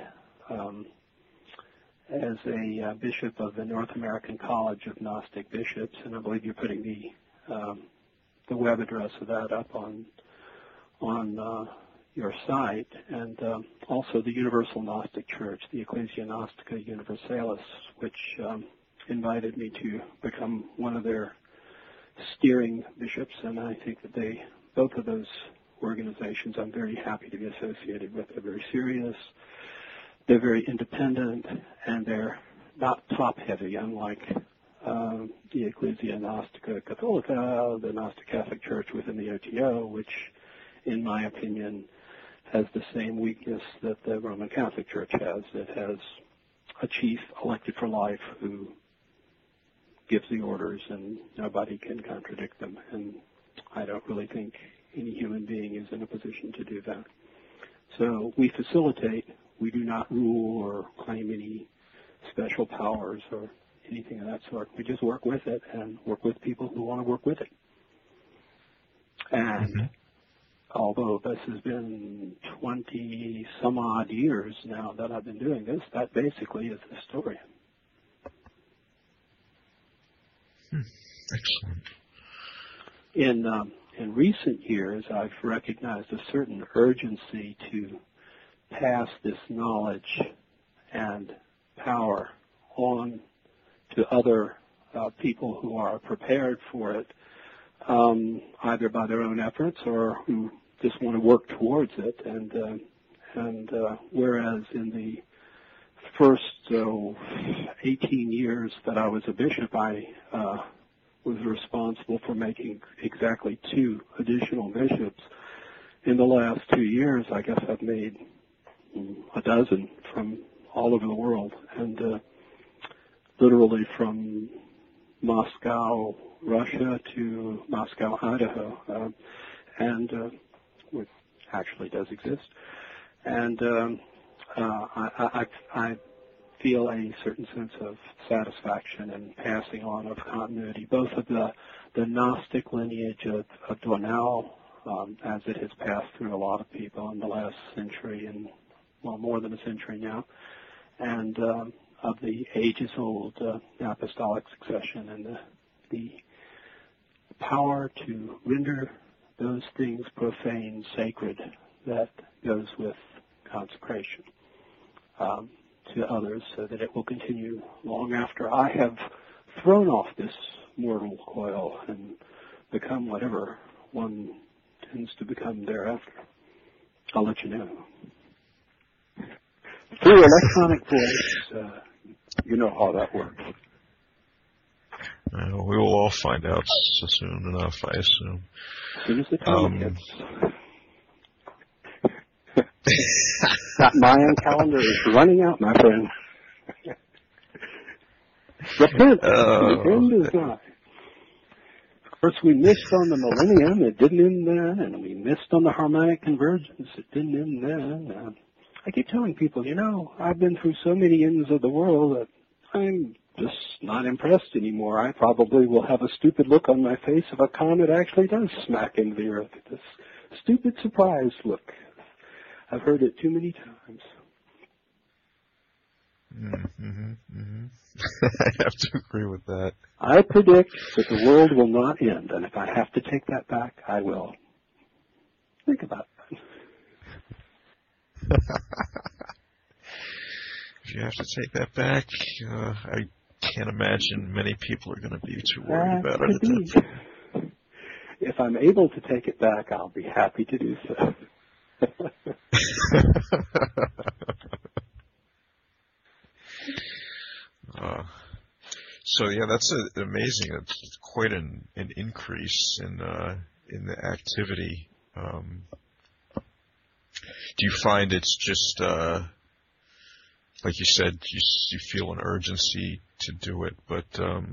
as a bishop of the North American College of Gnostic Bishops, and I believe you're putting the web address of that up on your site, and also the Universal Gnostic Church, the Ecclesia Gnostica Universalis, which invited me to become one of their steering bishops, and I think that both of those organizations I'm very happy to be associated with. They're very serious, they're very independent, and they're not top-heavy, unlike the Ecclesia Gnostica Catholica, the Gnostic Catholic Church within the OTO, which, in my opinion, has the same weakness that the Roman Catholic Church has. It has a chief elected for life who gives the orders, and nobody can contradict them. And I don't really think any human being is in a position to do that. So we facilitate. We do not rule or claim any special powers or anything of that sort. We just work with it and work with people who want to work with it. And although this has been 20 some odd years now that I've been doing this, that basically is the story. Excellent. In recent years, I've recognized a certain urgency to pass this knowledge and power on to other people who are prepared for it, either by their own efforts or who just want to work towards it. And whereas in the first 18 years that I was a bishop, I was responsible for making exactly 2 additional bishops. In the last 2 years, I guess I've made a dozen from all over the world, and literally from Moscow, Russia, to Moscow, Idaho, which actually does exist. And I feel a certain sense of satisfaction in passing on of continuity, both of the Gnostic lineage of Dwanell, as it has passed through a lot of people in the last century, and well, more than a century now, and of the ages-old apostolic succession, and the power to render those things profane sacred that goes with consecration to others, so that it will continue long after I have thrown off this mortal coil and become whatever one tends to become thereafter. I'll let you know. Through electronic voice, you know how that works. We will all find out soon enough, I assume. As soon as the time hits. That Mayan calendar is running out, my friend. Repent, the end is nigh. Of course, we missed on the millennium, it didn't end then, and we missed on the harmonic convergence, it didn't end then. I keep telling people, I've been through so many ends of the world that I'm just not impressed anymore. I probably will have a stupid look on my face if a comet actually does smack into the Earth. This stupid surprise look. I've heard it too many times. I have to agree with that. I predict that the world will not end, and if I have to take that back, I will. Think about that. If you have to take that back, I can't imagine many people are going to be too worried about it at that point. If I'm able to take it back, I'll be happy to do so. So yeah, that's amazing. It's quite an increase in the activity. Do you find it's just like you said, you feel an urgency to do it, but do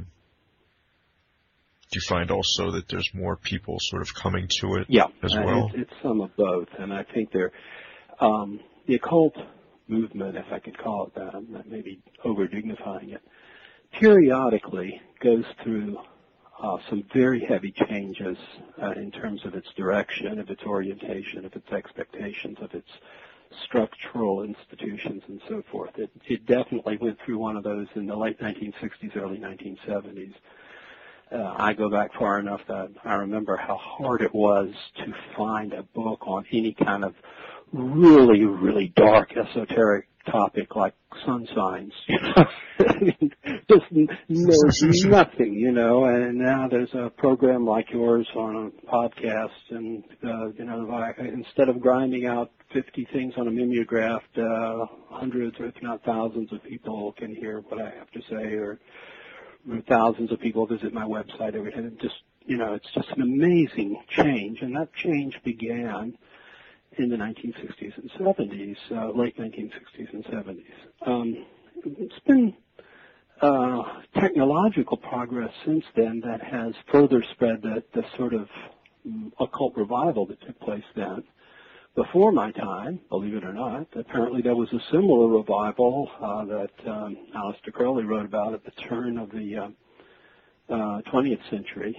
you find also that there's more people sort of coming to it as well? It's some of both, and I think the occult movement, if I could call it that, I'm maybe over-dignifying it, periodically goes through some very heavy changes in terms of its direction, of its orientation, of its expectations, of its structural institutions, and so forth. It definitely went through one of those in the late 1960s, early 1970s. I go back far enough that I remember how hard it was to find a book on any kind of really, really dark, esoteric topic like sun signs. Just knows nothing, and now there's a program like yours on a podcast, and instead of grinding out 50 things on a mimeograph, hundreds or if not thousands of people can hear what I have to say, or thousands of people visit my website every day. It's just an amazing change, and that change began in the 1960s and 70s, late 1960s and 70s. It's been technological progress since then that has further spread the sort of occult revival that took place then. Before my time, believe it or not, apparently there was a similar revival that Aleister Crowley wrote about at the turn of the 20th century,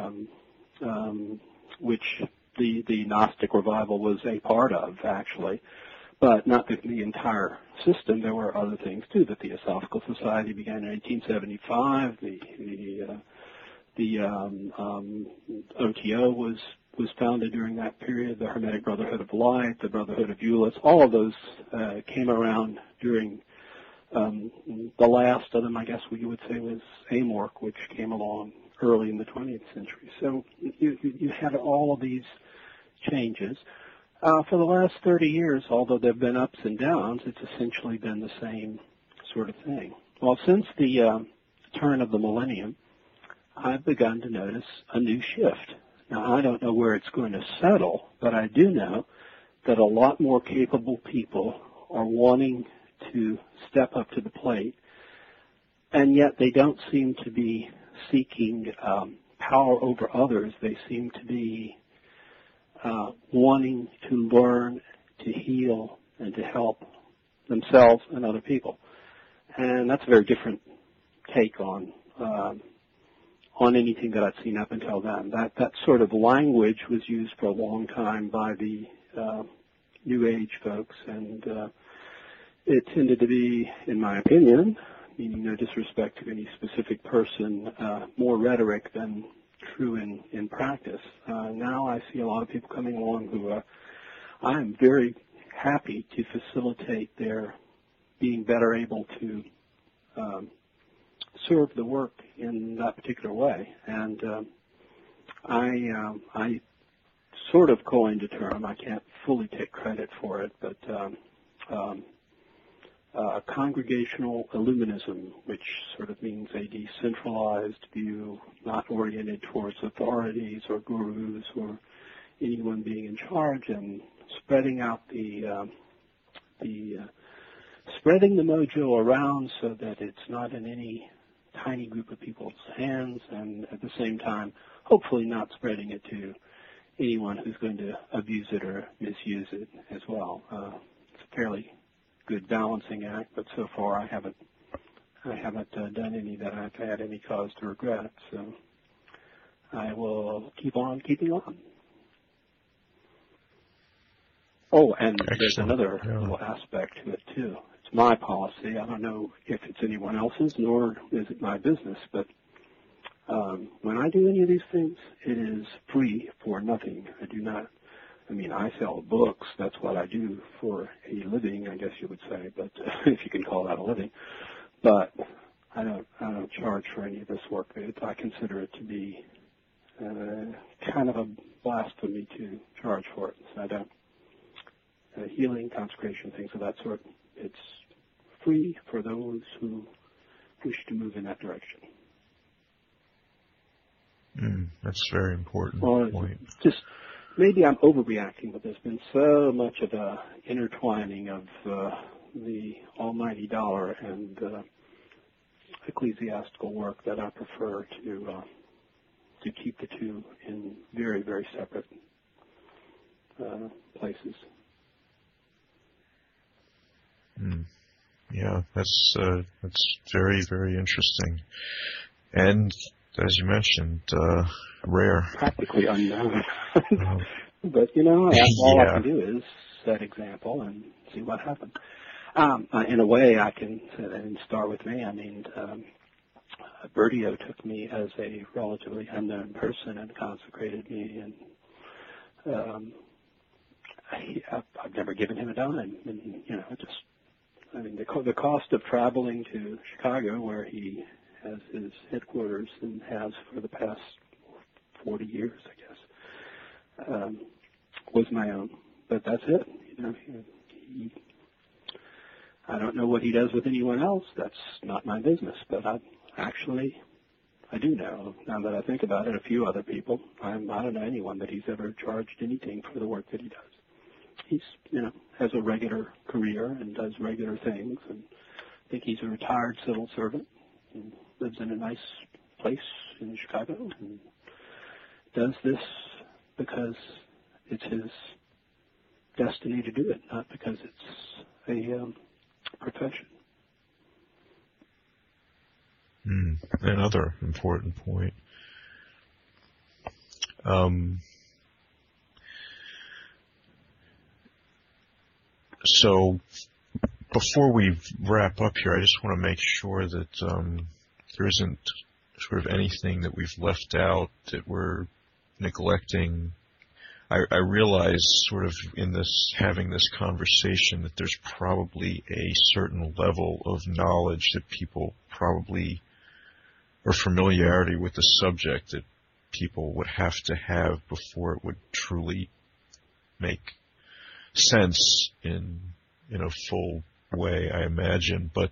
which the Gnostic revival was a part of, actually, but not the entire system. There were other things, too. The Theosophical Society began in 1875. The OTO was founded during that period. The Hermetic Brotherhood of Light, the Brotherhood of Euless, all of those came around during the last of them, I guess what you would say, was Amorc, which came along early in the 20th century. So you had all of these changes. For the last 30 years, although there have been ups and downs, it's essentially been the same sort of thing. Well, since the turn of the millennium, I've begun to notice a new shift. Now, I don't know where it's going to settle, but I do know that a lot more capable people are wanting to step up to the plate, and yet they don't seem to be seeking power over others. They seem to be wanting to learn, to heal, and to help themselves and other people. And that's a very different take on anything that I've seen up until then. That sort of language was used for a long time by the New Age folks, and it tended to be, in my opinion, meaning no disrespect to any specific person, more rhetoric than true in practice. Now I see a lot of people coming along who I am very happy to facilitate their being better able to serve the work in that particular way. And I sort of coined a term, I can't fully take credit for it, but congregational illuminism, which sort of means a decentralized view, not oriented towards authorities or gurus or anyone being in charge, and spreading out spreading the mojo around so that it's not in any tiny group of people's hands, and at the same time, hopefully not spreading it to anyone who's going to abuse it or misuse it as well. It's a fairly good balancing act, but so far I haven't done any that I've had any cause to regret. So I will keep on keeping on. Oh, and there's another little aspect to it too. It's my policy. I don't know if it's anyone else's, nor is it my business, but when I do any of these things, it is free for nothing. I sell books. That's what I do for a living, I guess you would say, but if you can call that a living. But I don't charge for any of this work. I consider it to be kind of a blasphemy to charge for it. So I don't. Healing, consecration, things of that sort. It's free for those who wish to move in that direction. That's a very important point. Just maybe I'm overreacting, but there's been so much of a intertwining of the almighty dollar and ecclesiastical work that I prefer to keep the two in very, very separate places. Yeah, that's very, very interesting, and as you mentioned, rare. Practically unknown. But all I can do is set example and see what happens. In a way, I can and start with me. Bertio took me as a relatively unknown person and consecrated me, and I've never given him a dime, and the cost of traveling to Chicago, where he has his headquarters and has for the past 40 years, I guess, was my own. But that's it. I don't know what he does with anyone else. That's not my business. But I do know, now that I think about it, a few other people. I don't know anyone that he's ever charged anything for the work that he does. He's, has a regular career and does regular things, and I think he's a retired civil servant and lives in a nice place in Chicago and does this because it's his destiny to do it, not because it's a profession. Another important point. So before we wrap up here, I just want to make sure that there isn't sort of anything that we've left out that we're neglecting. I realize sort of in this, having this conversation, that there's probably a certain level of knowledge that people probably, or familiarity with the subject that people would have to have before it would truly make sense in a full way, I imagine. But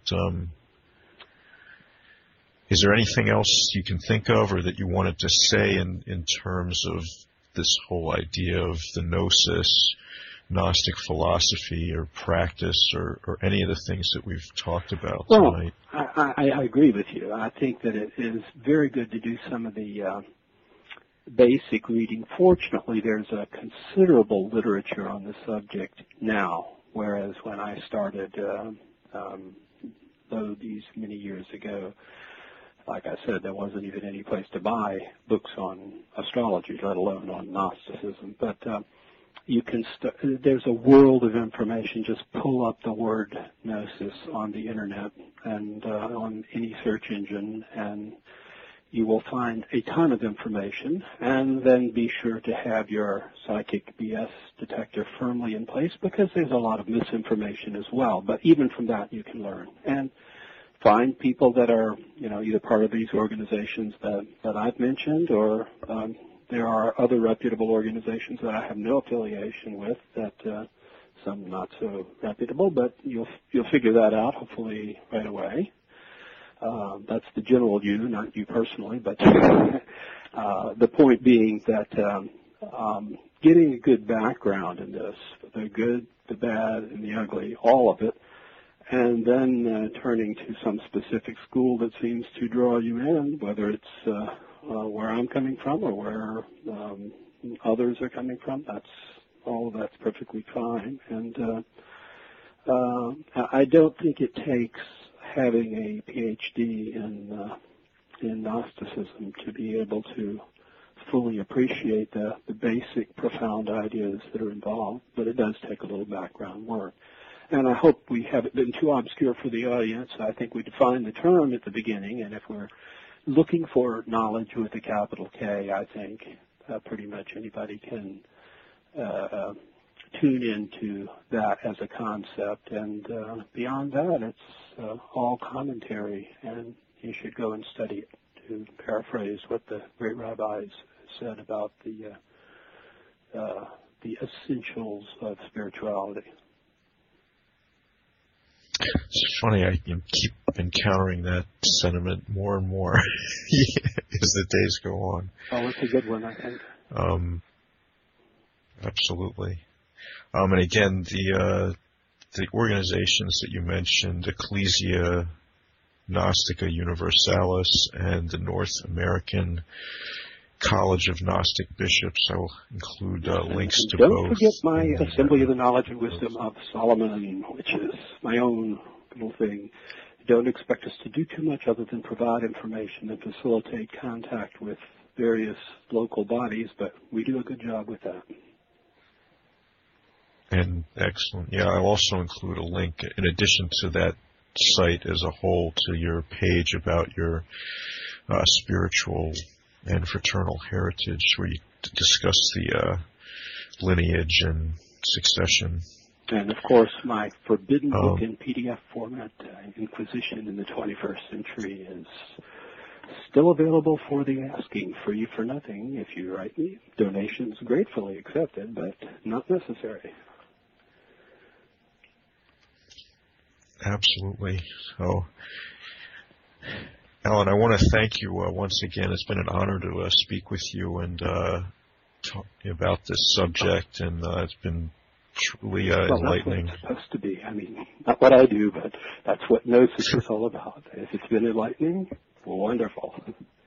is there anything else you can think of or that you wanted to say in terms of this whole idea of the gnosis, Gnostic philosophy or practice, or any of the things that we've talked about tonight? I agree with you. I think that it is very good to do some of the basic reading. Fortunately, there's a considerable literature on the subject now, whereas when I started these many years ago, like I said, there wasn't even any place to buy books on astrology, let alone on Gnosticism. But you can there's a world of information. Just pull up the word gnosis on the internet and on any search engine, and you will find a ton of information. And then be sure to have your psychic BS detector firmly in place, because there's a lot of misinformation as well. But even from that, you can learn. And find people that are, either part of these organizations that I've mentioned, or there are other reputable organizations that I have no affiliation with, that some not so reputable, but you'll figure that out hopefully right away. That's the general you, not you personally, but the point being that getting a good background in this, the good, the bad, and the ugly, all of it, and then turning to some specific school that seems to draw you in, whether it's where I'm coming from or where others are coming from. That's perfectly fine. And I don't think it takes having a PhD in Gnosticism to be able to fully appreciate the basic, profound ideas that are involved, but it does take a little background work. And I hope we haven't been too obscure for the audience. I think we defined the term at the beginning, and if we're looking for knowledge with a capital K, I think pretty much anybody can tune into that as a concept. And beyond that, it's all commentary, and you should go and study it, to paraphrase what the great rabbis said about the essentials of spirituality. It's funny, I keep encountering that sentiment more and more as the days go on. Oh, it's a good one, I think. Absolutely. And again, the organizations that you mentioned, Ecclesia Gnostica Universalis and the North American College of Gnostic Bishops. I will include links to both. Don't forget my Assembly of the Knowledge and Wisdom of Solomon, which is my own little thing. Don't expect us to do too much other than provide information and facilitate contact with various local bodies, but we do a good job with that. And excellent. Yeah, I'll also include a link, in addition to that site as a whole, to your page about your spiritual and fraternal heritage, where you discuss the lineage and succession. And, of course, my forbidden book in PDF format, Inquisition in the 21st Century, is still available for the asking, free for nothing if you write me. Donations gratefully accepted, but not necessary. Absolutely. So, Alan, I want to thank you once again. It's been an honor to speak with you and talk about this subject, and it's been truly enlightening. That's what it's supposed to be. I mean, not what I do, but that's what Gnosis is all about. If it's been enlightening, well, wonderful.